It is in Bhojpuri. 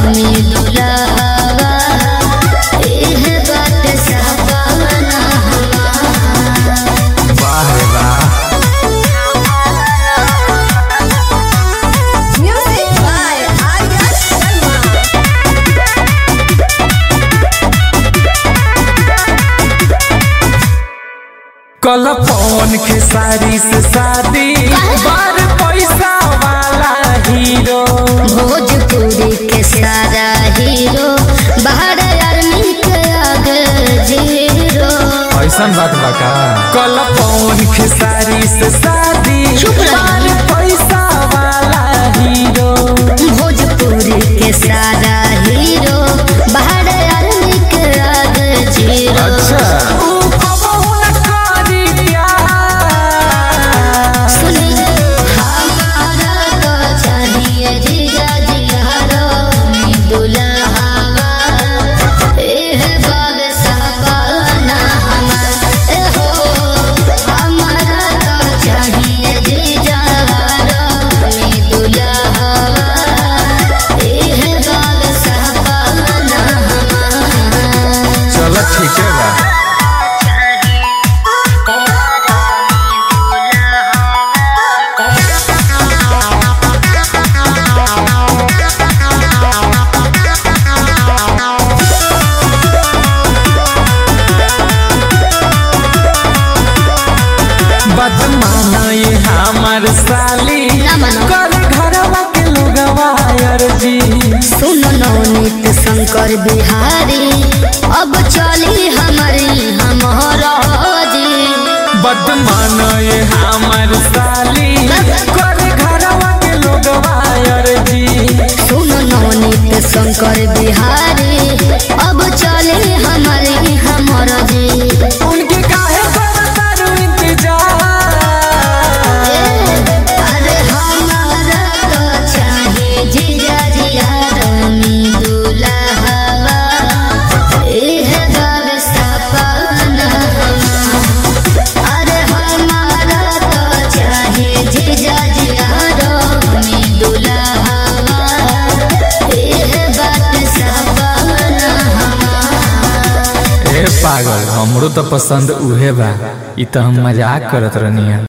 में दुल्हावा एह बात सपना वाह रे वाह। Music by Arya Sharma. कल पवन के सारी से शादी बार पैसा वाला हीरो भोजपुरी के सारा हीरो बाहर आर्मी के आगे जीरो। ऐसा बात बका। कल पवन के सारी से शादी चुप रह। बार पैसा वाला हीरो भोजपुरी के सारा हीरो बाहर आर्मी के आगे जीरो। अच्छा ऊ कबहू न करी प्यार। सुनी हमारा तो चाहिए जीजा जियारो में दुल्हावा एह बाग सपना हमार ए हो। हमारा तो चाहिए जीजा में दुल्हावा एह बाग सपना हमार। चलो ठीक है बा। बदमाना ये हमार साली ना मानो। कर घरवा के लोगवा अर्जी। सुनो नवनीत शंकर बिहारी अब चली हमारी हमारा जी। बदमाना ये हमार साली कर घरवा के लोगवा अर्जी। सुनो नवनीत शंकर बिहारी अब चली हमारी हमारा जी। उनके काहे करतारू इंतजार। अरे हमारा तो चाहिए जीजा जियारो में दुल्हावा एह बाग सपना हमार। अरे हमारा तो चाहिए जीजा जियारो में दुल्हावा एह बात सपना हमार। ए पागल हमरो तो पसंद उहे बा। इ तो हम मजाक करत रहनी है।